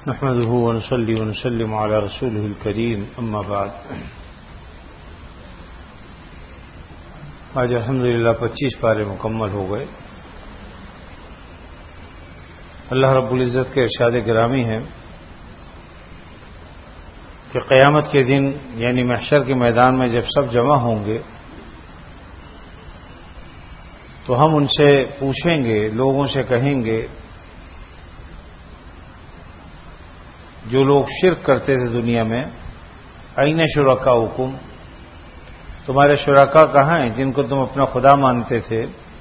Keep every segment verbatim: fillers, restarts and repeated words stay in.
نحمده ونصلي ونسلم على رسوله الكريم اما بعد. آج الحمدللہ پچیس پارے مکمل ہو گئے. اللہ رب العزت کے ارشاد گرامی ہے کہ قیامت کے دن یعنی محشر کے میدان میں جب سب جمع ہوں گے تو ہم ان سے پوچھیں گے، لوگوں سے کہیں گے جو لوگ شرک کرتے تھے دنیا میں، این شرکاؤکم، تمہارے شرکا کہاں ہیں جن کو تم اپنا خدا مانتے تھے؟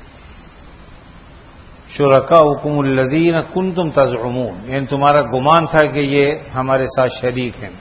شرکاؤکم الذین کنتم تزعمون، یعنی تمہارا گمان تھا کہ یہ ہمارے ساتھ شریک ہیں.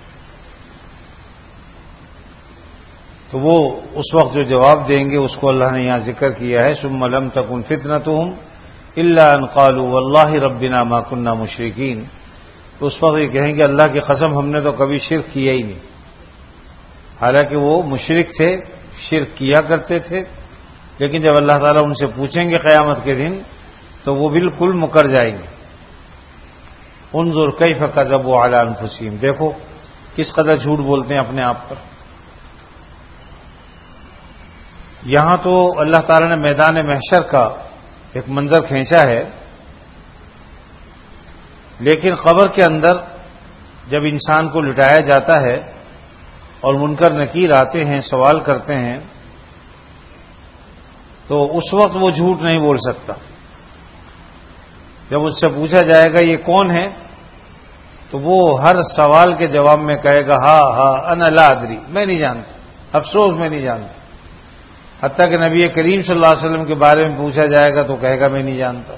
تو وہ اس وقت جو جواب دیں گے اس کو اللہ نے یہاں ذکر کیا ہے، ثم لم تکن فتنتهم الا ان قالوا واللہ ربنا ما كنا مشرکین. تو اس وقت یہ کہیں گے اللہ کی قسم ہم نے تو کبھی شرک کیا ہی نہیں، حالانکہ وہ مشرک تھے، شرک کیا کرتے تھے. لیکن جب اللہ تعالیٰ ان سے پوچھیں گے قیامت کے دن تو وہ بالکل مکر جائیں گے. انظر کیف کذبوا علی انفسہم، دیکھو کس قدر جھوٹ بولتے ہیں اپنے آپ پر. یہاں تو اللہ تعالیٰ نے میدان محشر کا ایک منظر کھینچا ہے، لیکن قبر کے اندر جب انسان کو لٹایا جاتا ہے اور منکر نکیر آتے ہیں، سوال کرتے ہیں، تو اس وقت وہ جھوٹ نہیں بول سکتا. جب اس سے پوچھا جائے گا یہ کون ہے تو وہ ہر سوال کے جواب میں کہے گا ہاں ہاں انا لا ادری، میں نہیں جانتا، افسوس میں نہیں جانتا. حتیٰ کہ نبی کریم صلی اللہ علیہ وسلم کے بارے میں پوچھا جائے گا تو کہے گا میں نہیں جانتا.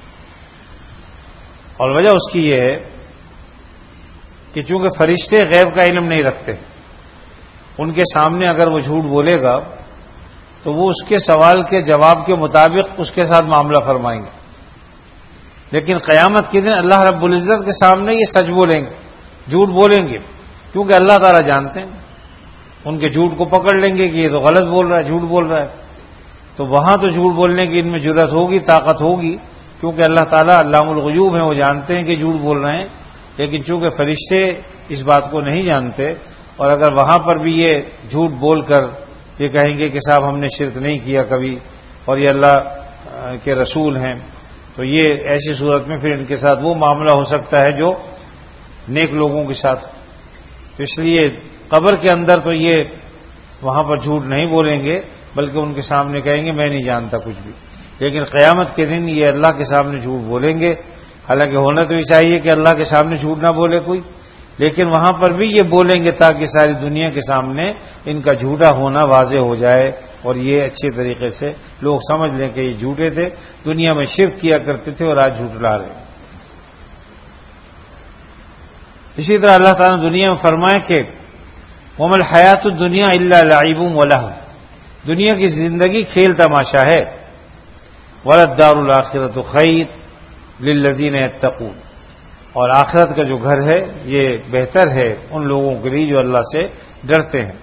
اور وجہ اس کی یہ ہے کہ چونکہ فرشتے غیب کا علم نہیں رکھتے، ان کے سامنے اگر وہ جھوٹ بولے گا تو وہ اس کے سوال کے جواب کے مطابق اس کے ساتھ معاملہ فرمائیں گے. لیکن قیامت کے دن اللہ رب العزت کے سامنے یہ سچ بولیں گے، جھوٹ بولیں گے، کیونکہ اللہ تعالیٰ جانتے ہیں. ان کے جھوٹ کو پکڑ لیں گے کہ یہ تو غلط بول رہا ہے، جھوٹ بول رہا ہے. تو وہاں تو جھوٹ بولنے کی ان میں جرأت ہوگی، طاقت ہوگی، کیونکہ اللہ تعالیٰ علام الغیوب ہیں، وہ جانتے ہیں کہ جھوٹ بول رہے ہیں. لیکن چونکہ فرشتے اس بات کو نہیں جانتے، اور اگر وہاں پر بھی یہ جھوٹ بول کر یہ کہیں گے کہ صاحب ہم نے شرک نہیں کیا کبھی اور یہ اللہ کے رسول ہیں، تو یہ ایسی صورت میں پھر ان کے ساتھ وہ معاملہ ہو سکتا ہے جو نیک لوگوں کے ساتھ. تو اس لیے قبر کے اندر تو یہ وہاں پر جھوٹ نہیں بولیں گے، بلکہ ان کے سامنے کہیں گے میں نہیں جانتا کچھ بھی. لیکن قیامت کے دن یہ اللہ کے سامنے جھوٹ بولیں گے. حالانکہ ہونا تو یہ چاہیے کہ اللہ کے سامنے جھوٹ نہ بولے کوئی، لیکن وہاں پر بھی یہ بولیں گے تاکہ ساری دنیا کے سامنے ان کا جھوٹا ہونا واضح ہو جائے اور یہ اچھے طریقے سے لوگ سمجھ لیں کہ یہ جھوٹے تھے، دنیا میں شرک کیا کرتے تھے اور آج جھوٹ لا رہے ہیں. اسی طرح اللہ تعالیٰ نے دنیا میں فرمایا کہ وَمَا الْحَيَاةُ الدُّنْيَا إِلَّا لَعِبٌ وَلَهْوٌ، دنیا کی زندگی کھیل تماشا ہے. وَلَلدَّارُ الْآخِرَةُ خَيْرٌ لِلَّذِينَ يَتَّقُونَ، اور آخرت کا جو گھر ہے یہ بہتر ہے ان لوگوں کے لیے جو اللہ سے ڈرتے ہیں.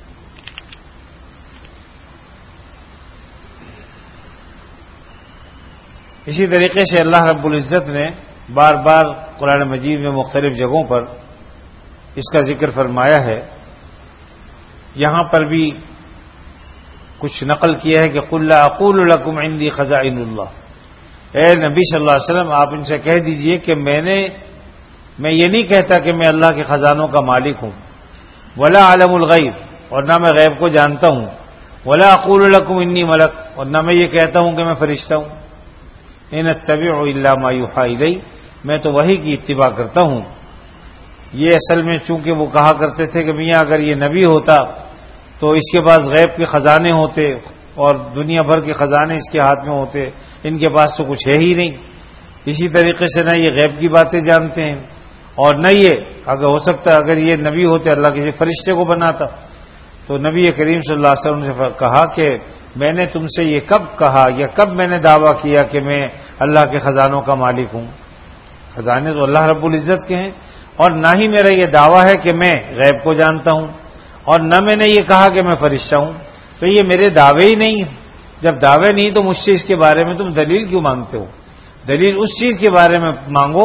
اسی طریقے سے اللہ رب العزت نے بار بار قرآن مجید میں مختلف جگہوں پر اس کا ذکر فرمایا ہے. یہاں پر بھی کچھ نقل کیا ہے کہ قُلْ لَا أَقُولُ لَكُمْ عِنْدِي خَزَائِنُ اللَّهِ، اے نبی صلی اللہ علیہ وسلم آپ ان سے کہہ دیجئے کہ میں نے میں یہ نہیں کہتا کہ میں اللہ کے خزانوں کا مالک ہوں. وَلَا أَعْلَمُ الْغَيْبَ، اور نہ میں غیب کو جانتا ہوں. وَلَا أَقُولُ لَكُمْ إِنِّي مَلَكٌ، اور نہ میں یہ کہتا ہوں کہ میں فرشتہ ہوں. إِنْ أَتَّبِعُ إِلَّا مَا يُوحَىٰ إِلَيَّ، میں تو وحی کی اتباع کرتا ہوں. یہ اصل میں چونکہ وہ کہا کرتے تھے کہ میاں اگر یہ نبی ہوتا تو اس کے پاس غیب کے خزانے ہوتے اور دنیا بھر کے خزانے اس کے ہاتھ میں ہوتے، ان کے پاس تو کچھ ہے ہی نہیں. اسی طریقے سے نہ یہ غیب کی باتیں جانتے ہیں اور نہ یہ اگر ہو سکتا ہے اگر یہ نبی ہوتے اللہ کسی فرشتے کو بناتا. تو نبی کریم صلی اللہ علیہ وسلم سے کہا کہ میں نے تم سے یہ کب کہا یا کب میں نے دعویٰ کیا کہ میں اللہ کے خزانوں کا مالک ہوں؟ خزانے تو اللہ رب العزت کے ہیں، اور نہ ہی میرا یہ دعویٰ ہے کہ میں غیب کو جانتا ہوں، اور نہ میں نے یہ کہا کہ میں فرشتہ ہوں. تو یہ میرے دعوے ہی نہیں ہیں. جب دعوے نہیں تو مجھ سے اس کے بارے میں تم دلیل کیوں مانگتے ہو؟ دلیل اس چیز کے بارے میں مانگو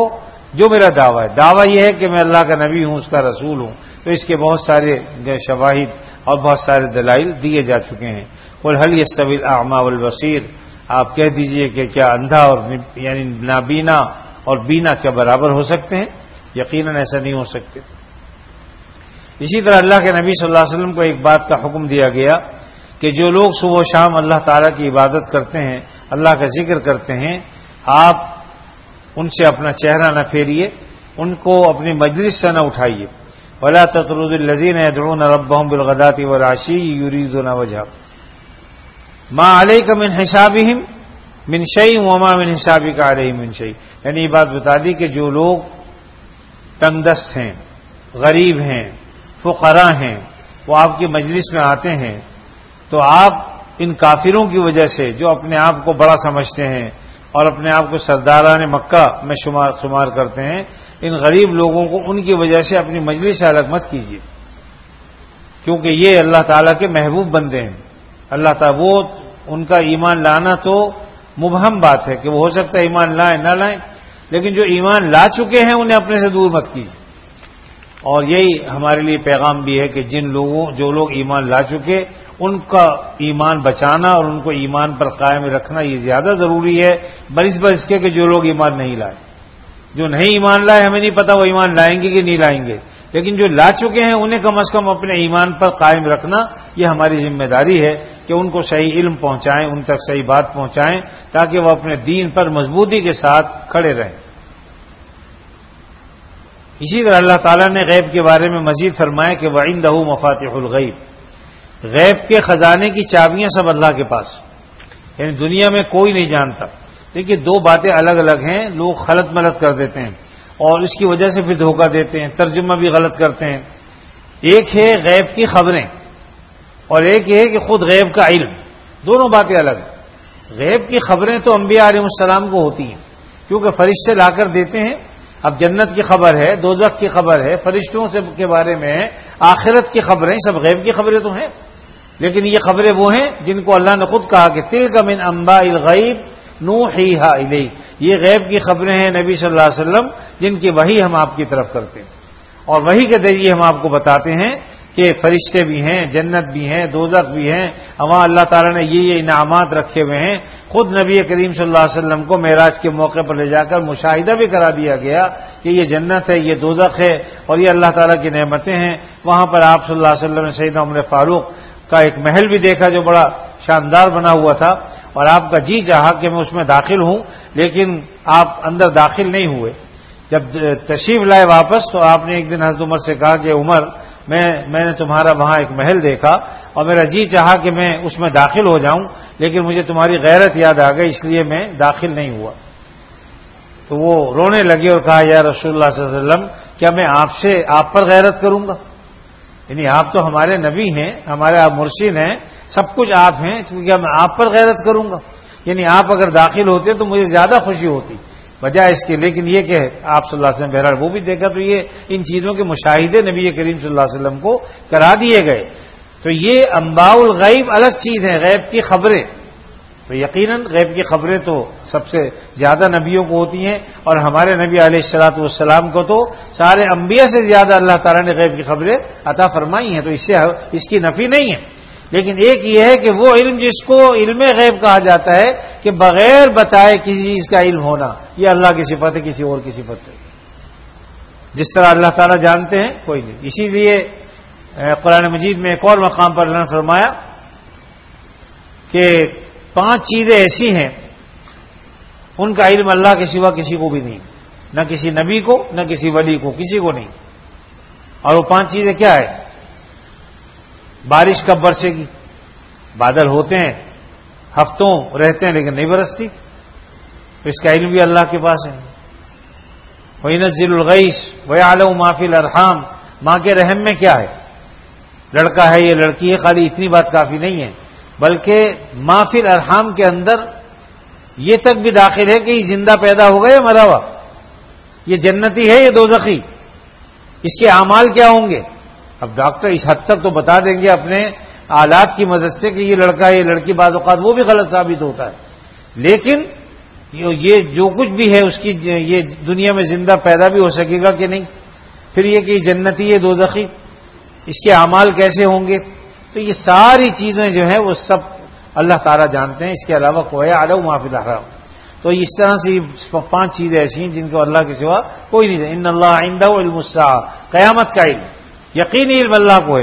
جو میرا دعویٰ ہے، دعویٰ یہ ہے کہ میں اللہ کا نبی ہوں، اس کا رسول ہوں، تو اس کے بہت سارے شواہد اور بہت سارے دلائل دیے جا چکے ہیں۔ قل هل يستوي الاعمى والبصير، آپ کہہ دیجئے کہ کیا اندھا اور یعنی نابینا اور بینا کیا برابر ہو سکتے ہیں؟ یقیناً ایسا نہیں ہو سکتے۔ اسی طرح اللہ کے نبی صلی اللہ علیہ وسلم کو ایک بات کا حکم دیا گیا کہ جو لوگ صبح و شام اللہ تعالیٰ کی عبادت کرتے ہیں، اللہ کا ذکر کرتے ہیں، آپ ان سے اپنا چہرہ نہ پھیریے، ان کو اپنی مجلس سے نہ اٹھائیے۔ وَلَا تَطْرُدُوا الَّذِينَ يَدْعُونَ رَبَّهُمْ بِالْغَدَاةِ وَالْعَشِيِّ يُرِيدُونَ وَجْهَهُ مَا عَلَيْكَ مِنْ حِسَابِهِمْ مِنْ شَيْءٍ وَمَا مِنْ حِسَابِكَ عَلَيْهِمْ مِنْ شَيْءٍ، یعنی یہ بات بتا دی کہ جو لوگ تنگ دست ہیں، غریب ہیں، فقراء ہیں، وہ آپ کی مجلس میں آتے ہیں، تو آپ ان کافروں کی وجہ سے جو اپنے آپ کو بڑا سمجھتے ہیں اور اپنے آپ کو سرداران مکہ میں شمار شمار کرتے ہیں، ان غریب لوگوں کو ان کی وجہ سے اپنی مجلس سے الگ مت کیجیے، کیونکہ یہ اللہ تعالیٰ کے محبوب بندے ہیں۔ اللہ تعالیٰ وہ ان کا ایمان لانا تو مبہم بات ہے کہ وہ ہو سکتا ہے ایمان لائیں نہ لائیں، لیکن جو ایمان لا چکے ہیں انہیں اپنے سے دور مت کیجیے۔ اور یہی ہمارے لیے پیغام بھی ہے کہ جن لوگوں جو لوگ ایمان لا چکے ان کا ایمان بچانا اور ان کو ایمان پر قائم رکھنا یہ زیادہ ضروری ہے بنسبت اس کے کہ جو لوگ ایمان نہیں لائے۔ جو نہیں ایمان لائے ہمیں نہیں پتا وہ ایمان لائیں گے کہ نہیں لائیں گے، لیکن جو لا چکے ہیں انہیں کم از کم اپنے ایمان پر قائم رکھنا یہ ہماری ذمہ داری ہے کہ ان کو صحیح علم پہنچائیں، ان تک صحیح بات پہنچائیں تاکہ وہ اپنے دین پر مضبوطی کے ساتھ کھڑے رہیں۔ اسی طرح اللہ تعالیٰ نے غیب کے بارے میں مزید فرمایا کہ وَعِندَهُ مَفَاتِحُ الْغَيْبِ، غیب کے خزانے کی چابیاں سب اللہ کے پاس، یعنی دنیا میں کوئی نہیں جانتا۔ دیکھیے دو باتیں الگ الگ ہیں، لوگ خلط ملط کر دیتے ہیں اور اس کی وجہ سے پھر دھوکہ دیتے ہیں، ترجمہ بھی غلط کرتے ہیں۔ ایک ہے غیب کی خبریں اور ایک یہ ہے کہ خود غیب کا علم، دونوں باتیں الگ ہیں۔ غیب کی خبریں تو انبیاء علیہ السلام کو ہوتی ہیں کیونکہ فرشتے لا کر دیتے ہیں۔ اب جنت کی خبر ہے، دوزخ کی خبر ہے، فرشتوں سے کے بارے میں ہے، آخرت کی خبریں، سب غیب کی خبریں تو ہیں، لیکن یہ خبریں وہ ہیں جن کو اللہ نے خود کہا کہ تلک من انباء الغیب نوحیھا الیک، یہ غیب کی خبریں ہیں نبی صلی اللہ علیہ وسلم جن کی وحی ہم آپ کی طرف کرتے ہیں، اور وحی کے ذریعے ہم آپ کو بتاتے ہیں کہ فرشتے بھی ہیں، جنت بھی ہیں، دوزخ بھی ہیں، وہاں اللہ تعالیٰ نے یہ یہ انعامات رکھے ہوئے ہیں۔ خود نبی کریم صلی اللہ علیہ وسلم کو معراج کے موقع پر لے جا کر مشاہدہ بھی کرا دیا گیا کہ یہ جنت ہے، یہ دوزخ ہے اور یہ اللہ تعالیٰ کی نعمتیں ہیں۔ وہاں پر آپ صلی اللہ علیہ وسلم نے سیدنا عمر فاروق کا ایک محل بھی دیکھا جو بڑا شاندار بنا ہوا تھا، اور آپ کا جی چاہا کہ میں اس میں داخل ہوں، لیکن آپ اندر داخل نہیں ہوئے۔ جب تشریف لائے واپس تو آپ نے ایک دن حضرت عمر سے کہا کہ عمر میں میں نے تمہارا وہاں ایک محل دیکھا اور میرا جی چاہا کہ میں اس میں داخل ہو جاؤں، لیکن مجھے تمہاری غیرت یاد آ گئی اس لیے میں داخل نہیں ہوا۔ تو وہ رونے لگے اور کہا یا رسول اللہ صلی اللہ علیہ وسلم کیا میں آپ سے آپ پر غیرت کروں گا؟ یعنی آپ تو ہمارے نبی ہیں، ہمارے آپ مرشد ہیں، سب کچھ آپ ہیں، کیا میں آپ پر غیرت کروں گا؟ یعنی آپ اگر داخل ہوتے تو مجھے زیادہ خوشی ہوتی بجائے اس کے، لیکن یہ کہ آپ صلی اللہ علیہ وسلم بہرحال وہ بھی دیکھا، تو یہ ان چیزوں کے مشاہدے نبی کریم صلی اللہ علیہ وسلم کو کرا دیے گئے۔ تو یہ انباء الغیب الگ چیز ہے، غیب کی خبریں، تو یقیناً غیب کی خبریں تو سب سے زیادہ نبیوں کو ہوتی ہیں، اور ہمارے نبی علیہ الصلوۃ والسلام کو تو سارے انبیاء سے زیادہ اللہ تعالیٰ نے غیب کی خبریں عطا فرمائی ہیں، تو اس سے اس کی نفی نہیں ہے۔ لیکن ایک یہ ہے کہ وہ علم جس کو علم غیب کہا جاتا ہے کہ بغیر بتائے کسی چیز کا علم ہونا، یہ اللہ کی صفت ہے، کسی اور کی صفت ہے۔ جس طرح اللہ تعالیٰ جانتے ہیں کوئی نہیں۔ اسی لیے قرآن مجید میں ایک اور مقام پر اللہ نے فرمایا کہ پانچ چیزیں ایسی ہیں ان کا علم اللہ کے سوا کسی کو بھی نہیں، نہ کسی نبی کو، نہ کسی ولی کو، کسی کو نہیں۔ اور وہ پانچ چیزیں کیا ہے؟ بارش کب برسے گی؟ بادل ہوتے ہیں، ہفتوں رہتے ہیں لیکن نہیں برستی، تو اس کا علم بھی اللہ کے پاس ہے۔ وَيُنَزِّلُ الْغَيْثَ وَيَعْلَمُ مَا فِي الْأَرْحَامِ، ماں کے رحم میں کیا ہے، لڑکا ہے یہ لڑکی ہے، خالی اتنی بات کافی نہیں ہے، بلکہ ما فی الارحام کے اندر یہ تک بھی داخل ہے کہ یہ زندہ پیدا ہوگا یا مرا ہوا، یہ جنتی ہے یہ دوزخی، اس کے اعمال کیا ہوں گے۔ اب ڈاکٹر اس حد تک تو بتا دیں گے اپنے آلات کی مدد سے کہ یہ لڑکا ہے یہ لڑکی، بعض اوقات وہ بھی غلط ثابت ہوتا ہے، لیکن یہ جو کچھ بھی ہے اس کی یہ دنیا میں زندہ پیدا بھی ہو سکے گا کہ نہیں. پھر یہ کہ جنتی ہے دوزخی، اس کے اعمال کیسے ہوں گے. تو یہ ساری چیزیں جو ہیں وہ سب اللہ تعالیٰ جانتے ہیں. اس کے علاوہ کوئی عالم ما فی الاحرام. تو اس طرح سے پانچ چیزیں ایسی ہیں جن کو اللہ کے سوا کوئی نہیں جانتا. ان اللہ عندہ علم الساعہ، قیامت کا علم، یقینی علم اللہ کو ہے.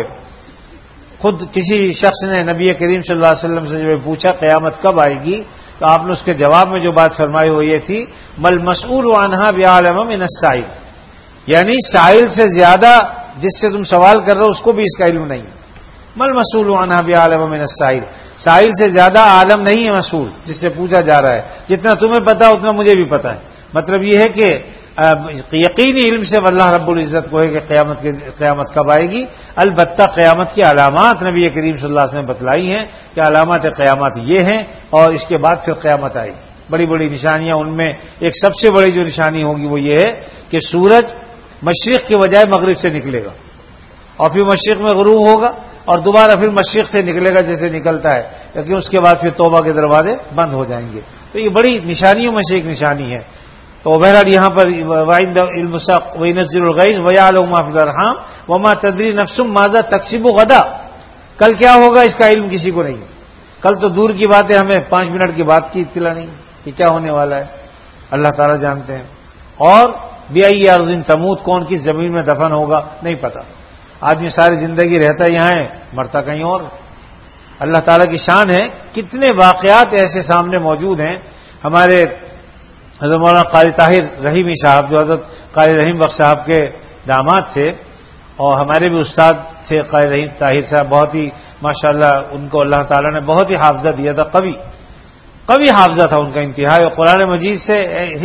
خود کسی شخص نے نبی کریم صلی اللہ علیہ وسلم سے جو پوچھا قیامت کب آئے گی، تو آپ نے اس کے جواب میں جو بات فرمائی وہ یہ تھی مل مسئول عنہا بعالم من السائل، یعنی سائل سے زیادہ جس سے تم سوال کر رہے ہو اس کو بھی اس کا علم نہیں. مل مسئول عنہا بعالم من السائل، سائل سے زیادہ عالم نہیں ہے مسئول جس سے پوچھا جا رہا ہے. جتنا تمہیں پتا اتنا مجھے بھی پتا ہے. مطلب یہ ہے کہ یقینی علم سے اللہ رب العزت کو ہے کہ قیامت قیامت کب آئے گی. البتہ قیامت کی علامات نبی کریم صلی اللہ علیہ وسلم نے بتلائی ہیں کہ علامات قیامت یہ ہیں، اور اس کے بعد پھر قیامت آئے گی. بڑی بڑی نشانیاں، ان میں ایک سب سے بڑی جو نشانی ہوگی وہ یہ ہے کہ سورج مشرق کے بجائے مغرب سے نکلے گا، اور پھر مشرق میں غروب ہوگا، اور دوبارہ پھر مشرق سے نکلے گا جیسے نکلتا ہے، لیکن اس کے بعد پھر توبہ کے دروازے بند ہو جائیں گے. تو یہ بڑی نشانیوں میں سے ایک نشانی ہے. تو بہرحال یہاں پر وعند علم الساعۃ وینزل الغیث ویعلم ما فی الارحام وما تدری نفس ماذا تکسب غدا، کل کیا ہوگا اس کا علم کسی کو نہیں. کل تو دور کی بات ہے، ہمیں پانچ منٹ کی بات کی اطلاع نہیں کہ کیا ہونے والا ہے، اللہ تعالیٰ جانتے ہیں. اور بأی ارض تموت، کون کس زمین میں دفن ہوگا نہیں پتا. آدمی ساری زندگی رہتا یہاں ہے، مرتا کہیں اور. اللہ تعالیٰ کی شان ہے. کتنے واقعات ایسے سامنے موجود ہیں. ہمارے حضرت مولانا قاری طاہر رحیمی صاحب جو حضرت قاری رحیم بخش صاحب کے داماد تھے اور ہمارے بھی استاد تھے قاری رحیم طاہر صاحب، بہت ہی ماشاءاللہ ان کو اللہ تعالیٰ نے بہت ہی حافظہ دیا تھا. قوی قوی حافظہ تھا ان کا انتہائی، اور قرآن مجید سے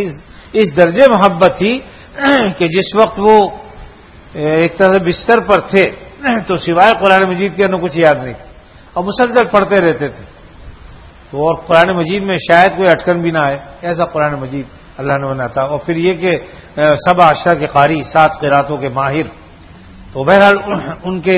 اس درجے محبت تھی کہ جس وقت وہ ایک طرح سے بستر پر تھے تو سوائے قرآن مجید کے انہیں کچھ یاد نہیں تھا، اور مسلسل پڑھتے رہتے تھے. تو اور قرآن مجید میں شاید کوئی اٹکن بھی نہ آئے، ایسا قرآن مجید اللہ نے بناتا. اور پھر یہ کہ سبع عشرہ کے قاری، سات قراتوں کے ماہر. تو بہرحال ان کے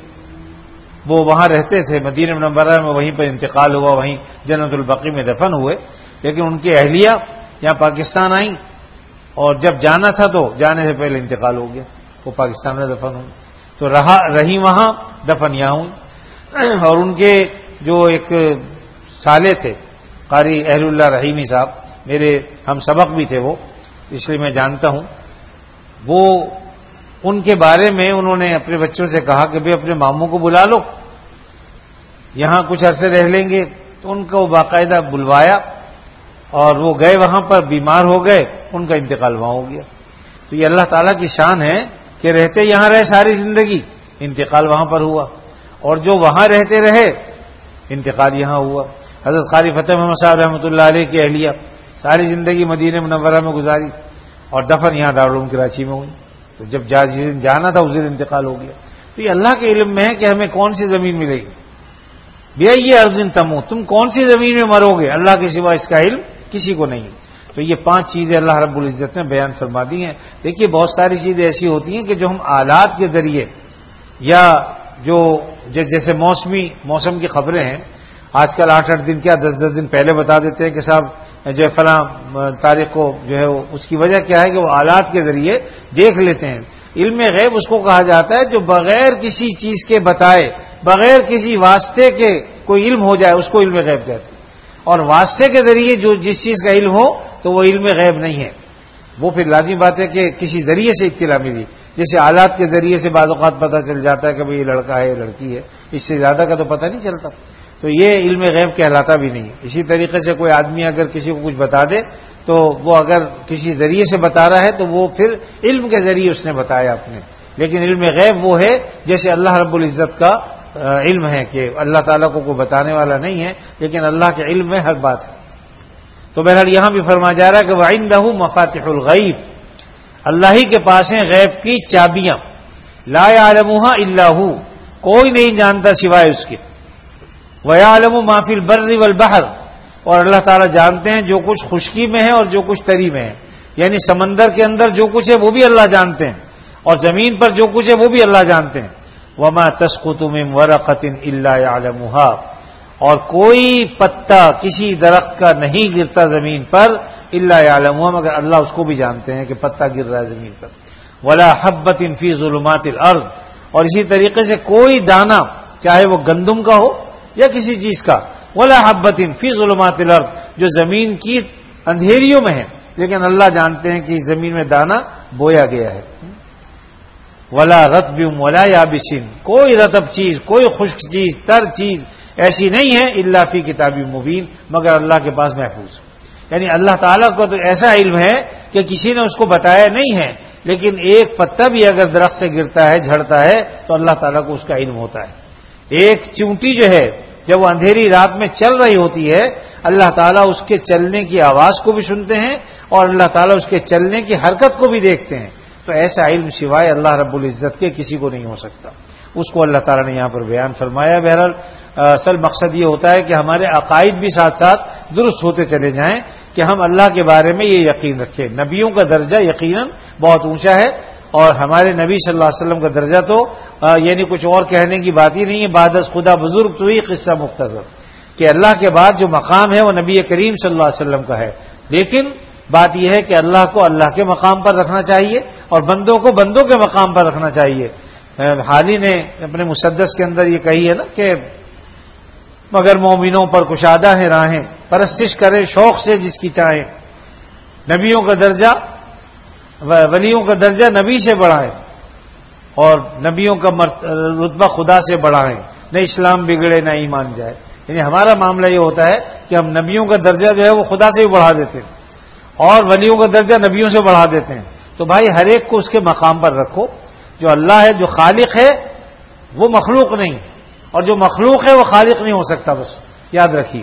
وہ وہاں رہتے تھے مدینہ منورہ میں، وہیں پر انتقال ہوا، وہیں جنت البقیع میں دفن ہوئے. لیکن ان کی اہلیہ یہاں پاکستان آئیں، اور جب جانا تھا تو جانے سے پہلے انتقال ہو گیا، وہ پاکستان میں دفن ہوئی. تو رہا رہی وہاں، دفن یہاں ہوئی. اور ان کے جو ایک سالے تھے قاری اہل اللہ رحیمی صاحب، میرے ہم سبق بھی تھے وہ، اس لیے میں جانتا ہوں. وہ ان کے بارے میں انہوں نے اپنے بچوں سے کہا کہ بھئی اپنے ماموں کو بلا لو، یہاں کچھ عرصے رہ لیں گے. تو ان کو باقاعدہ بلوایا اور وہ گئے وہاں پر، بیمار ہو گئے، ان کا انتقال وہاں ہو گیا. تو یہ اللہ تعالیٰ کی شان ہے کہ رہتے یہاں رہے ساری زندگی، انتقال وہاں پر ہوا. اور جو وہاں رہتے رہے انتقال یہاں ہوا. حضرت قاری فتح محمد صاحب رحمۃ اللہ علیہ کی اہلیہ ساری زندگی مدینہ منورہ میں گزاری، اور دفن یہاں دارالعلوم کراچی میں ہوئی. تو جب جس دن جانا تھا اس دن انتقال ہو گیا. تو یہ اللہ کے علم میں ہے کہ ہمیں کون سی زمین ملے گی. بأی ارض تموت، تم کون سی زمین میں مرو گے، اللہ کے سوا اس کا علم کسی کو نہیں. تو یہ پانچ چیزیں اللہ رب العزت نے بیان فرما دی ہیں. دیکھیے بہت ساری چیزیں ایسی ہوتی ہیں کہ جو ہم آلات کے ذریعے یا جو جیسے موسمی موسم کی خبریں ہیں، آج کل آٹھ آٹھ دن کیا دس دس دن پہلے بتا دیتے ہیں کہ صاحب جو ہے فلاں تاریخ کو جو ہے اس کی وجہ کیا ہے کہ وہ آلات کے ذریعے دیکھ لیتے ہیں. علم غیب اس کو کہا جاتا ہے جو بغیر کسی چیز کے بتائے، بغیر کسی واسطے کے کوئی علم ہو جائے، اس کو علم غیب کہتے ہیں. اور واسطے کے ذریعے جو جس چیز کا علم ہو تو وہ علم غیب نہیں ہے. وہ پھر لازمی بات ہے کہ کسی ذریعے سے اطلاع ملی، جیسے آلات کے ذریعے سے بعض اوقات پتہ چل جاتا ہے کہ بھئی یہ لڑکا ہے یہ لڑکی ہے، اس سے زیادہ کا تو پتہ نہیں چلتا. تو یہ علم غیب کہلاتا بھی نہیں. اسی طریقے سے کوئی آدمی اگر کسی کو کچھ بتا دے تو وہ اگر کسی ذریعے سے بتا رہا ہے تو وہ پھر علم کے ذریعے اس نے بتایا اپنے. لیکن علم غیب وہ ہے جیسے اللہ رب العزت کا علم ہے کہ اللہ تعالیٰ کو کوئی بتانے والا نہیں ہے، لیکن اللہ کے علم میں ہر بات ہے. تو بہرحال یہاں بھی فرمایا جا رہا ہے کہ وَعِندَهُ مَفَاتِحُ الْغَيْبِ، اللہ ہی کے پاس ہیں غیب کی چابیاں. لَا يَعْلَمُهَا إِلَّا هُ، کوئی نہیں جانتا سوائے اس کے. وَيَعْلَمُ مَا فِي الْبَرِّ وَالْبَحْرِ، اور اللہ تعالیٰ جانتے ہیں جو کچھ خشکی میں ہے اور جو کچھ تری میں ہے. یعنی سمندر کے اندر جو کچھ ہے وہ بھی اللہ جانتے ہیں، اور زمین پر جو کچھ ہے وہ بھی اللہ جانتے ہیں. وَمَا تَسْقُطُ مِن وَرَقَةٍ إِلَّا يَعْلَمُهَا، اور کوئی پتا کسی درخت کا نہیں گرتا زمین پر الا یعلمها مگر اللہ اس کو بھی جانتے ہیں کہ پتا گر رہا ہے زمین پر. ولا حبۃ فی ظلمات الارض اور اسی طریقے سے کوئی دانہ چاہے وہ گندم کا ہو یا کسی چیز کا, ولا حبۃ فی ظلمات الارض جو زمین کی اندھیریوں میں ہے لیکن اللہ جانتے ہیں کہ زمین میں دانہ بویا گیا ہے. ولا رطب ولا یابس کوئی رطب چیز کوئی خشک چیز تر چیز ایسی نہیں ہے الا فی کتاب مبین مگر اللہ کے پاس محفوظ. یعنی اللہ تعالیٰ کو تو ایسا علم ہے کہ کسی نے اس کو بتایا نہیں ہے, لیکن ایک پتا بھی اگر درخت سے گرتا ہے جھڑتا ہے تو اللہ تعالیٰ کو اس کا علم ہوتا ہے. ایک چونٹی جو ہے جب وہ اندھیری رات میں چل رہی ہوتی ہے اللہ تعالیٰ اس کے چلنے کی آواز کو بھی سنتے ہیں اور اللہ تعالیٰ اس کے چلنے کی حرکت کو بھی دیکھتے ہیں. تو ایسا علم سوائے اللہ رب العزت کے کسی کو نہیں ہو سکتا. اس کو اللہ تعالیٰ نے یہاں پر بیان فرمایا. بہرحال اصل مقصد یہ ہوتا ہے کہ ہمارے عقائد بھی ساتھ ساتھ درست ہوتے چلے جائیں کہ ہم اللہ کے بارے میں یہ یقین رکھیں. نبیوں کا درجہ یقیناً بہت اونچا ہے اور ہمارے نبی صلی اللہ علیہ وسلم کا درجہ تو یعنی کچھ اور کہنے کی بات ہی نہیں ہے. بعد از خدا بزرگ تو ہی قصہ مختصر کہ اللہ کے بعد جو مقام ہے وہ نبی کریم صلی اللہ علیہ وسلم کا ہے. لیکن بات یہ ہے کہ اللہ کو اللہ کے مقام پر رکھنا چاہیے اور بندوں کو بندوں کے مقام پر رکھنا چاہیے. حالی نے اپنے مسدس کے اندر یہ کہی ہے نا کہ مگر مومنوں پر کشادہ ہے راہیں پرستش کرے شوق سے جس کی چاہیں. نبیوں کا درجہ ولیوں کا درجہ نبی سے بڑھائیں اور نبیوں کا رتبہ خدا سے بڑھائیں. نہ اسلام بگڑے نہ ایمان جائے. یعنی ہمارا معاملہ یہ ہوتا ہے کہ ہم نبیوں کا درجہ جو ہے وہ خدا سے بھی بڑھا دیتے ہیں اور ولیوں کا درجہ نبیوں سے بڑھا دیتے ہیں. تو بھائی ہر ایک کو اس کے مقام پر رکھو. جو اللہ ہے جو خالق ہے وہ مخلوق نہیں اور جو مخلوق ہے وہ خالق نہیں ہو سکتا, بس یاد رکھیے.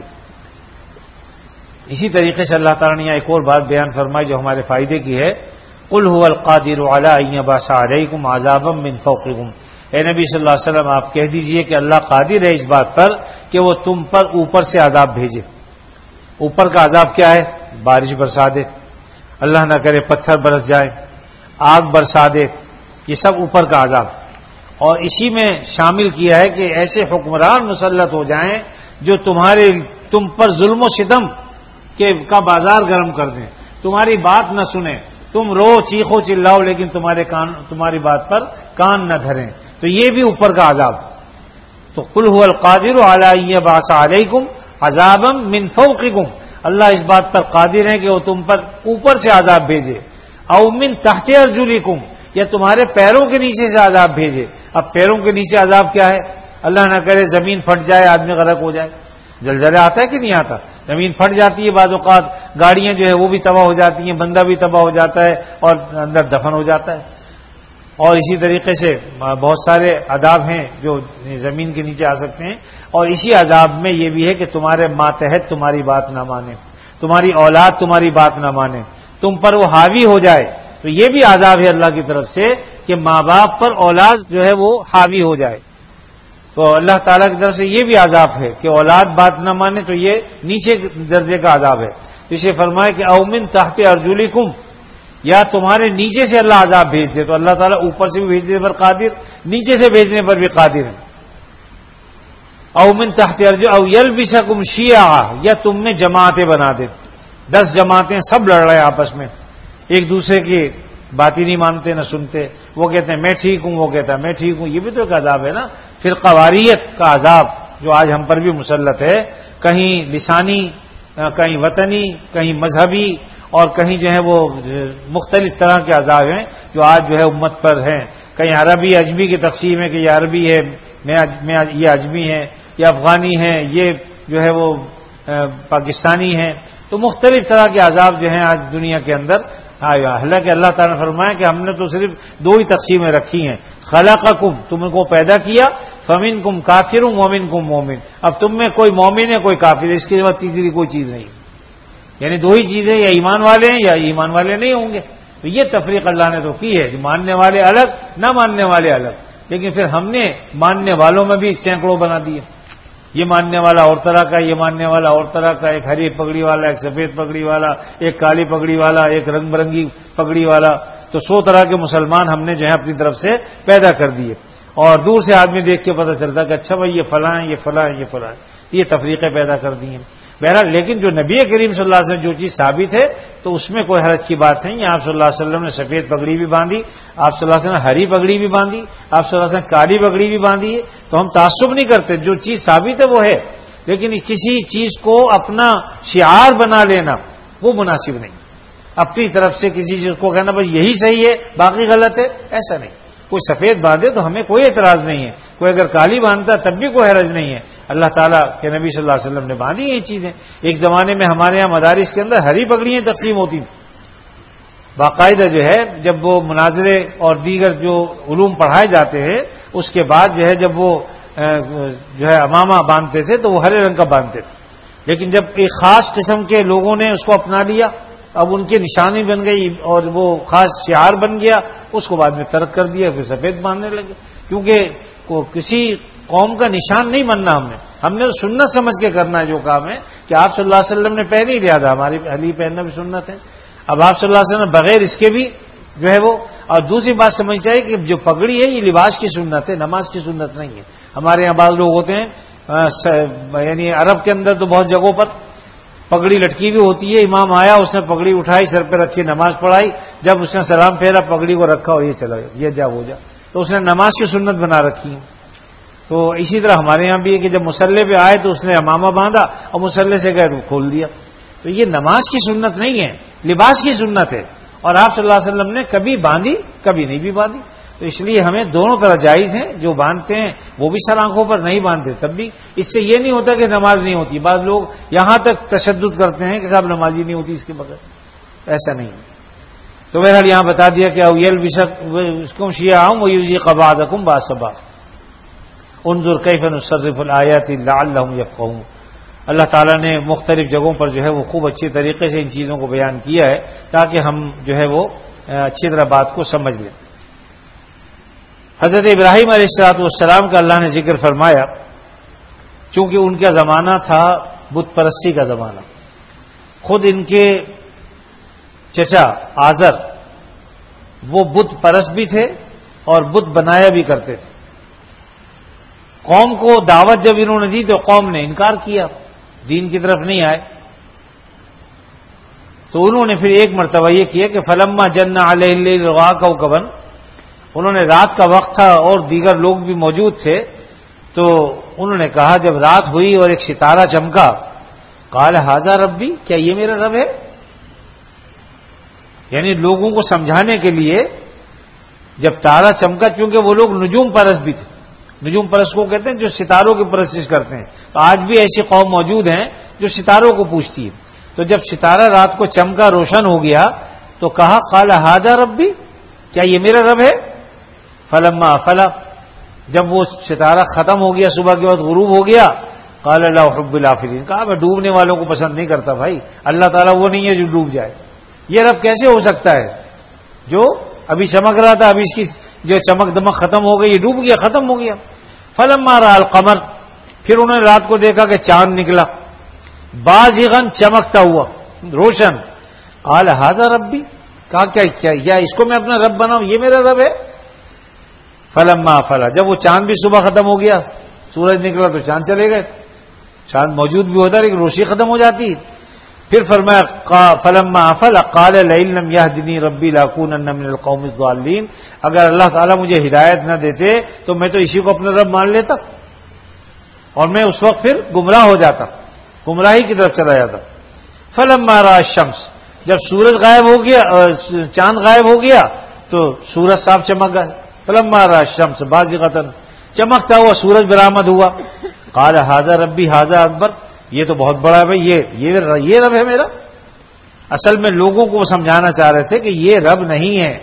اسی طریقے سے اللہ تعالیٰ نے یہاں ایک اور بات بیان فرمائی جو ہمارے فائدے کی ہے. قل هو القادر على ان يبعث عليكم عذابا من فوقكم. اے نبی صلی اللہ علیہ وسلم آپ کہہ دیجئے کہ اللہ قادر ہے اس بات پر کہ وہ تم پر اوپر سے عذاب بھیجے. اوپر کا عذاب کیا ہے؟ بارش برسا دے, اللہ نہ کرے پتھر برس جائے, آگ برسا دے, یہ سب اوپر کا عذاب. اور اسی میں شامل کیا ہے کہ ایسے حکمران مسلط ہو جائیں جو تمہارے تم پر ظلم و ستم کے کا بازار گرم کر دیں, تمہاری بات نہ سنیں, تم رو چیخو چلاؤ لیکن تمہارے کان تمہاری بات پر کان نہ دھریں. تو یہ بھی اوپر کا عذاب. تو قل هو القادر على ان يبعث عليكم عذابا من فوقكم. اللہ اس بات پر قادر ہے کہ وہ تم پر اوپر سے عذاب بھیجے. او من تحت ارجلکم یا تمہارے پیروں کے نیچے سے عذاب بھیجے. اب پیروں کے نیچے عذاب کیا ہے؟ اللہ نہ کرے زمین پھٹ جائے آدمی غرق ہو جائے. زلزلہ آتا ہے کہ نہیں آتا؟ زمین پھٹ جاتی ہے, بعض اوقات گاڑیاں جو ہے وہ بھی تباہ ہو جاتی ہیں, بندہ بھی تباہ ہو جاتا ہے اور اندر دفن ہو جاتا ہے. اور اسی طریقے سے بہت سارے عذاب ہیں جو زمین کے نیچے آ سکتے ہیں. اور اسی عذاب میں یہ بھی ہے کہ تمہارے ماتحت تمہاری بات نہ مانے, تمہاری اولاد تمہاری بات نہ مانے, تم پر وہ حاوی ہو جائے. تو یہ بھی عذاب ہے اللہ کی طرف سے کہ ماں باپ پر اولاد جو ہے وہ حاوی ہو جائے. تو اللہ تعالیٰ کی طرف سے یہ بھی عذاب ہے کہ اولاد بات نہ مانے, تو یہ نیچے درجے کا عذاب ہے. اسے فرمائے کہ او من تحت ارجلکم یا تمہارے نیچے سے اللہ عذاب بھیج دے. تو اللہ تعالیٰ اوپر سے بھی بھیجنے پر قادر, نیچے سے بھیجنے پر بھی قادر ہے. او من تحت ارجل او یلبسکم شیعا یا تم میں جماعتیں بنا دے. دس جماعتیں سب لڑ رہے ہیں آپس میں, ایک دوسرے کی بات ہی نہیں مانتے نہ سنتے. وہ کہتے ہیں میں ٹھیک ہوں, وہ کہتا ہے میں ٹھیک ہوں. یہ بھی تو ایک عذاب ہے نا, فرقہ واریت کا عذاب جو آج ہم پر بھی مسلط ہے. کہیں لسانی, کہیں وطنی, کہیں مذہبی اور کہیں جو ہے وہ مختلف طرح کے عذاب ہیں جو آج جو ہے امت پر ہیں. کہیں عربی اجمی کی تقسیم ہے کہ یہ عربی ہے, میں یہ اجمی ہے, یہ افغانی ہے, یہ جو ہے وہ پاکستانی ہے. تو مختلف طرح کے عذاب جو ہیں آج دنیا کے اندر آیا. حالانکہ اللہ تعالیٰ نے فرمایا کہ ہم نے تو صرف دو ہی تقسیمیں رکھی ہیں. خلقکم تم کو پیدا کیا, فمنکم کافر ومنکم مومن. اب تم میں کوئی مومن ہے کوئی کافر ہے, اس کے بعد تیسری کوئی چیز نہیں. یعنی دو ہی چیزیں, یا ایمان والے ہیں یا ایمان والے نہیں ہوں گے. تو یہ تفریق اللہ نے تو کی ہے, جو ماننے والے الگ نہ ماننے والے الگ. لیکن پھر ہم نے ماننے والوں میں بھی سینکڑوں بنا دیے. یہ ماننے والا اور طرح کا, یہ ماننے والا اور طرح کا, ایک ہری پگڑی والا, ایک سفید پگڑی والا, ایک کالی پگڑی والا, ایک رنگ برنگی پگڑی والا. تو سو طرح کے مسلمان ہم نے جو ہے اپنی طرف سے پیدا کر دیے. اور دور سے آدمی دیکھ کے پتہ چلتا کہ اچھا بھائی یہ فلاں ہیں, یہ فلاں ہیں, یہ فلاں ہیں. یہ تفریقیں پیدا کر دی ہیں. بہرحال لیکن جو نبی کریم صلی اللہ علیہ وسلم جو چیز ثابت ہے تو اس میں کوئی حرج کی بات نہیں ہے. آپ صلی اللہ علیہ وسلم نے سفید پگڑی بھی باندھی, آپ صلی اللہ علیہ وسلم نے ہری پگڑی بھی باندھی, آپ صلی اللہ علیہ وسلم نے کالی پگڑی بھی باندھی ہے. تو ہم تعصب نہیں کرتے, جو چیز ثابت ہے وہ ہے, لیکن کسی چیز کو اپنا شعار بنا لینا وہ مناسب نہیں. اپنی طرف سے کسی چیز کو کہنا بس یہی صحیح ہے باقی غلط ہے, ایسا نہیں. کوئی سفید باندھے تو ہمیں کوئی اعتراض نہیں ہے, کوئی اگر کالی باندھتا تب بھی کوئی حرج نہیں ہے. اللہ تعالیٰ کے نبی صلی اللہ علیہ وسلم نے باندھی یہ چیزیں. ایک زمانے میں ہمارے یہاں مدارس کے اندر ہری پگڑیاں تقسیم ہوتی تھیں باقاعدہ, جو ہے جب وہ مناظرے اور دیگر جو علوم پڑھائے جاتے ہیں اس کے بعد جو ہے جب وہ جو ہے امامہ باندھتے تھے تو وہ ہرے رنگ کا باندھتے تھے. لیکن جب ایک خاص قسم کے لوگوں نے اس کو اپنا لیا, اب ان کی نشانی بن گئی اور وہ خاص شعار بن گیا, اس کو بعد میں ترک کر دیا, پھر سفید باندھنے لگے. کیونکہ کسی قوم کا نشان نہیں بننا ہم نے ہم نے تو سنت سمجھ کے کرنا ہے جو کام ہے کہ آپ صلی اللہ علیہ وسلم نے پہن ہی لیا تھا, ہماری علی پہننا بھی سنت ہے. اب آپ صلی اللہ علیہ وسلم بغیر اس کے بھی جو ہے وہ. اور دوسری بات سمجھ چاہیے کہ جو پگڑی ہے یہ لباس کی سنت ہے, نماز کی سنت نہیں ہے. ہمارے یہاں بعض لوگ ہوتے ہیں یعنی عرب کے اندر تو بہت جگہوں پر پگڑی لٹکی بھی ہوتی ہے, امام آیا اس نے پگڑی اٹھائی سر پہ رکھی نماز پڑھائی, جب اس نے سلام پھیرا پگڑی کو رکھا اور یہ چلا یہ جا ہو جا, تو اس نے نماز کی سنت بنا رکھی ہے. تو اسی طرح ہمارے یہاں بھی ہے کہ جب مسلح پہ آئے تو اس نے امامہ باندھا اور مسلح سے گئے کھول دیا. تو یہ نماز کی سنت نہیں ہے, لباس کی سنت ہے. اور آپ صلی اللہ علیہ وسلم نے کبھی باندھی کبھی نہیں بھی باندھی. تو اس لیے ہمیں دونوں طرح جائز ہیں, جو باندھتے ہیں وہ بھی سر آنکھوں پر, نہیں باندھتے تب بھی. اس سے یہ نہیں ہوتا کہ نماز نہیں ہوتی. بعض لوگ یہاں تک تشدد کرتے ہیں کہ صاحب نماز ہی نہیں ہوتی اس کے بغیر, ایسا نہیں ہے. تو بہرحال یہاں بتا دیا کہ اویل بشک شیعہم ویذیقبعضکم باسبا انظر کیف نصرف الآیات لعلہم یفقہون. اللہ تعالیٰ نے مختلف جگہوں پر جو ہے وہ خوب اچھی طریقے سے ان چیزوں کو بیان کیا ہے تاکہ ہم جو ہے وہ اچھی طرح بات کو سمجھ لیں. حضرت ابراہیم علیہ الصلوۃ والسلام کا اللہ نے ذکر فرمایا, چونکہ ان کا زمانہ تھا بت پرستی کا زمانہ. خود ان کے چچا آزر وہ بت پرست بھی تھے اور بت بنایا بھی کرتے تھے. قوم کو دعوت جب انہوں نے دی تو قوم نے انکار کیا, دین کی طرف نہیں آئے. تو انہوں نے پھر ایک مرتبہ یہ کیا کہ فلما جن علیہ اللیل رأى کوكبا, انہوں نے رات کا وقت تھا اور دیگر لوگ بھی موجود تھے, تو انہوں نے کہا جب رات ہوئی اور ایک ستارہ چمکا, قال ھذا ربی, کیا یہ میرا رب ہے؟ یعنی لوگوں کو سمجھانے کے لیے جب تارا چمکا, چونکہ وہ لوگ نجوم پرست بھی تھے. نجوم پرست کو کہتے ہیں جو ستاروں کی پرستش کرتے ہیں. تو آج بھی ایسی قوم موجود ہیں جو ستاروں کو پوجتی ہے. تو جب ستارہ رات کو چمکا روشن ہو گیا تو کہا قال ھذا ربی, کیا یہ میرا رب ہے؟ فلما افل, جب وہ ستارہ ختم ہو گیا صبح کے بعد غروب ہو گیا, قال لا احب الافلین, کہا میں ڈوبنے والوں کو پسند نہیں کرتا بھائی, اللہ تعالیٰ وہ نہیں ہے جو ڈوب جائے. یہ رب کیسے ہو سکتا ہے جو ابھی چمک رہا تھا, ابھی اس کی جو چمک دمک ختم ہو گئی, یہ ڈوب گیا ختم ہو گیا. فلما رأى القمر, پھر انہوں نے رات کو دیکھا کہ چاند نکلا بازغاً چمکتا ہوا روشن. قال ھذا ربی, کہا کیا کیا یا اس کو میں اپنا رب بناؤں, یہ میرا رب ہے. فلما افل, جب وہ چاند بھی صبح ختم ہو گیا, سورج نکلا تو چاند چلے گئے, چاند موجود بھی ہوتا لیکن روشنی ختم ہو جاتی. پھر فرمایا فلما افل قال لئن لم يهدني ربي لاكونن من القوم الضالين, اگر اللہ تعالیٰ مجھے ہدایت نہ دیتے تو میں تو اسی کو اپنا رب مان لیتا اور میں اس وقت پھر گمراہ ہو جاتا, گمراہی کی طرف چلا جاتا. فلما رأى الشمس, جب سورج غائب ہو گیا, چاند غائب ہو گیا تو سورج صاف چمک گیا. فلما رأى الشمس بازغة, چمکتا ہوا سورج برآمد ہوا. قال ھذا ربی ھذا اکبر, یہ تو بہت بڑا ہے بھائی, یہ یہ یہ رب ہے میرا. اصل میں لوگوں کو وہ سمجھانا چاہ رہے تھے کہ یہ رب نہیں ہے,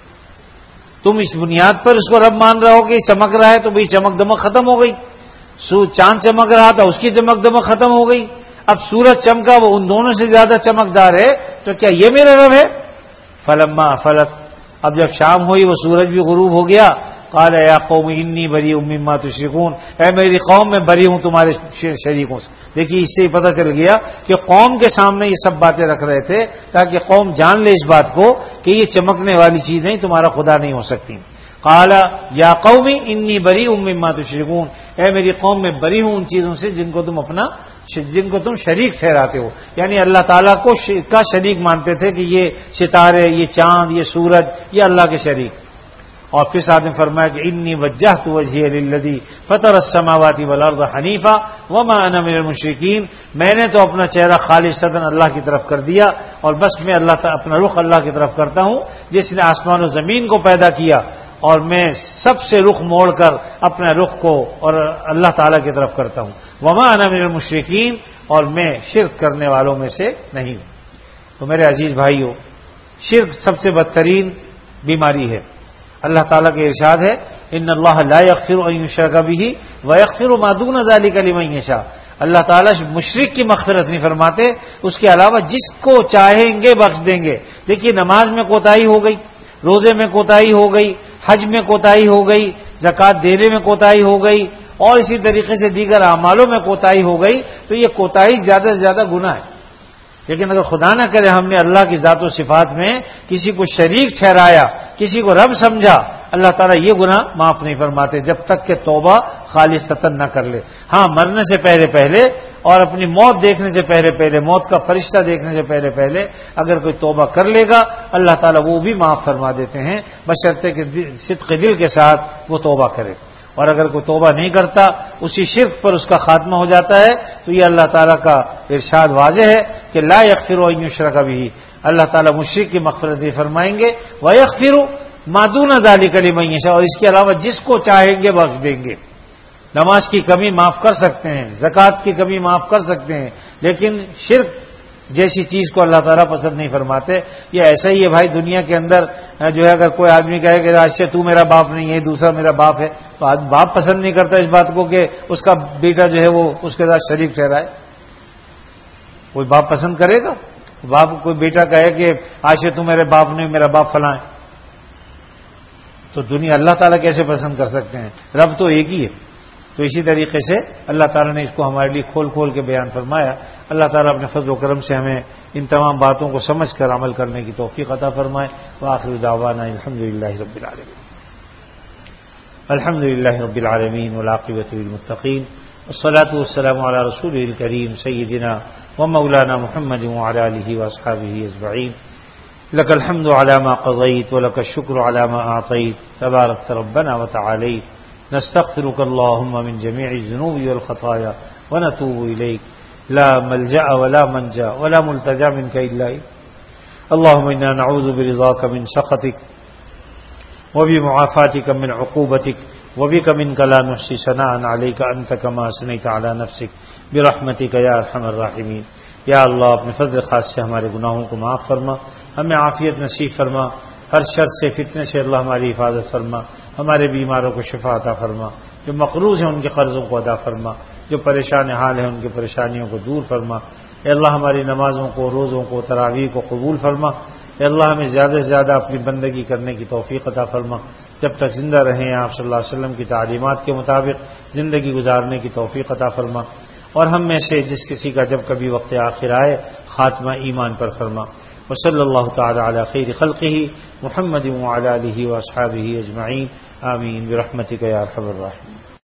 تم اس بنیاد پر اس کو رب مان رہے ہو کہ چمک رہا ہے تو بھائی چمک دمک ختم ہو گئی. چاند چمک رہا تھا اس کی چمک دمک ختم ہو گئی, اب سورج چمکا وہ ان دونوں سے زیادہ چمکدار ہے, تو کیا یہ میرا رب ہے؟ فلما افلت, اب جب شام ہوئی وہ سورج بھی غروب ہو گیا. قال یا قوم انی بریء مما تشرکون, اے میری قوم میں بری ہوں تمہارے شریکوں سے. دیکھیے اس سے ہی پتہ چل گیا کہ قوم کے سامنے یہ سب باتیں رکھ رہے تھے تاکہ قوم جان لے اس بات کو کہ یہ چمکنے والی چیز نہیں, تمہارا خدا نہیں ہو سکتی. قال یا قوم انی بریء مما تشرکون, اے میری قوم میں بری ہوں ان چیزوں سے جن کو تم اپنا جن کو تم شریک ٹھہراتے ہو، یعنی اللہ تعالیٰ کو کا شریک مانتے تھے کہ یہ ستارے، یہ چاند، یہ سورج، یہ اللہ کے شریک. اور پھر ساتھ میں فرمایا کہ انی وجہت وجہی للذی فطر السماوات والارض حنیفا وما انا من المشرکین، میں نے تو اپنا چہرہ خالصتاً اللہ کی طرف کر دیا اور بس میں اللہ تعالیٰ اپنا رخ اللہ کی طرف کرتا ہوں جس نے آسمان و زمین کو پیدا کیا، اور میں سب سے رخ موڑ کر اپنے رخ کو اور اللہ تعالیٰ کی طرف کرتا ہوں. وما انا من المشرکین، اور میں شرک کرنے والوں میں سے نہیں ہوں. تو میرے عزیز بھائیو، شرک سب سے بدترین بیماری ہے. اللہ تعالیٰ کے ارشاد ہے ان اللہ لا یغفر ان یشرک بہ ویغفر ما دون ذلک لمن یشاء. اللہ تعالیٰ مشرک کی مغفرت نہیں فرماتے، اس کے علاوہ جس کو چاہیں گے بخش دیں گے. دیکھیے نماز میں کوتاہی ہو گئی، روزے میں کوتاہی ہو گئی، حج میں کوتاہی ہو گئی، زکوٰۃ دینے میں کوتاہی ہو گئی، اور اسی طریقے سے دیگر اعمالوں میں کوتاہی ہو گئی، تو یہ کوتاہی زیادہ سے زیادہ گناہ ہے. لیکن اگر خدا نہ کرے ہم نے اللہ کی ذات و صفات میں کسی کو شریک ٹھہرایا، کسی کو رب سمجھا، اللہ تعالیٰ یہ گناہ معاف نہیں فرماتے جب تک کہ توبہ خالصتاً نہ کر لے. ہاں، مرنے سے پہلے پہلے اور اپنی موت دیکھنے سے پہلے پہلے، موت کا فرشتہ دیکھنے سے پہلے پہلے اگر کوئی توبہ کر لے گا اللہ تعالیٰ وہ بھی معاف فرما دیتے ہیں، بشرطے کہ صدق دل کے ساتھ وہ توبہ کرے. اور اگر کوئی توبہ نہیں کرتا، اسی شرک پر اس کا خاتمہ ہو جاتا ہے، تو یہ اللہ تعالیٰ کا ارشاد واضح ہے کہ لا یغفر ان یشرک بہ، اللہ تعالیٰ مشرک کی مغفرت نہیں فرمائیں گے، ویغفر ما دون ذلک لمن یشاء، اور اس کے علاوہ جس کو چاہیں گے بخش دیں گے. نماز کی کمی معاف کر سکتے ہیں، زکوٰۃ کی کمی معاف کر سکتے ہیں، لیکن شرک جیسی چیز کو اللہ تعالیٰ پسند نہیں فرماتے. یہ ایسا ہی ہے بھائی، دنیا کے اندر جو ہے اگر کوئی آدمی کہے کہ آج سے تو میرا باپ نہیں ہے، دوسرا میرا باپ ہے، تو آج باپ پسند نہیں کرتا اس بات کو کہ اس کا بیٹا جو ہے وہ اس کے ساتھ شریک ٹھہرائے. کوئی باپ پسند کرے گا؟ باپ کوئی بیٹا کہے کہ آج سے تو میرے باپ نہیں، میرا باپ فلاں ہے، تو دنیا اللہ تعالیٰ کیسے پسند کر سکتے ہیں؟ رب تو ایک ہی ہے. تو اسی طریقے سے اللہ تعالیٰ نے اس کو ہمارے لیے کھول کھول کے بیان فرمایا. اللہ تعالیٰ اپنے فضل و کرم سے ہمیں ان تمام باتوں کو سمجھ کر عمل کرنے کی توفیق عطا فرمائے. وآخر دعوانا الحمد للہ رب العالمین. الحمد للہ رب العالمین والعاقبۃ للمتقین والصلاۃ والسلام علی رسولہ الکریم سیدنا ومولانا محمد وعلی آلہ واصحابہ اجمعین. لک الحمد علی ما قضیت ولک الشکر علی ما اعطیت تبارکت ربنا وتعالیت. نستغفرك اللهم من جميع الذنوب والخطايا ونتوب إليك لا ملجأ ولا منجا ولا ملتجا منك إلا إليك. اللهم إنا نعوذ برضاك من سخطك وبمعافاتك من عقوبتك وبك منك لا نحصي ثناء عليك أنت كما أثنيت على نفسك برحمتك يا أرحم الراحمين. یا اللہ اپنے فضل خاص سے ہمارے گناہوں کو معاف فرما، ہمیں عافیت نصیب فرما، ہر شر سے فتنے سے اللہ ہماری حفاظت فرما، ہمارے بیماروں کو شفا عطا فرما، جو مقروض ہیں ان کے قرضوں کو ادا فرما، جو پریشان حال ہیں ان کی پریشانیوں کو دور فرما. اے اللہ ہماری نمازوں کو، روزوں کو، تراویح کو قبول فرما. اے اللہ ہمیں زیادہ سے زیادہ اپنی بندگی کرنے کی توفیق عطا فرما. جب تک زندہ رہیں آپ صلی اللہ علیہ وسلم کی تعلیمات کے مطابق زندگی گزارنے کی توفیق عطا فرما. اور ہم میں سے جس کسی کا جب کبھی وقت آخر آئے خاتمہ ایمان پر فرما. وصلی اللہ تعالی علی خیر خلقہ محمد وعلی آلہ واصحابہ اجمعین. آمین برحمتک یا ارحم الراحمین.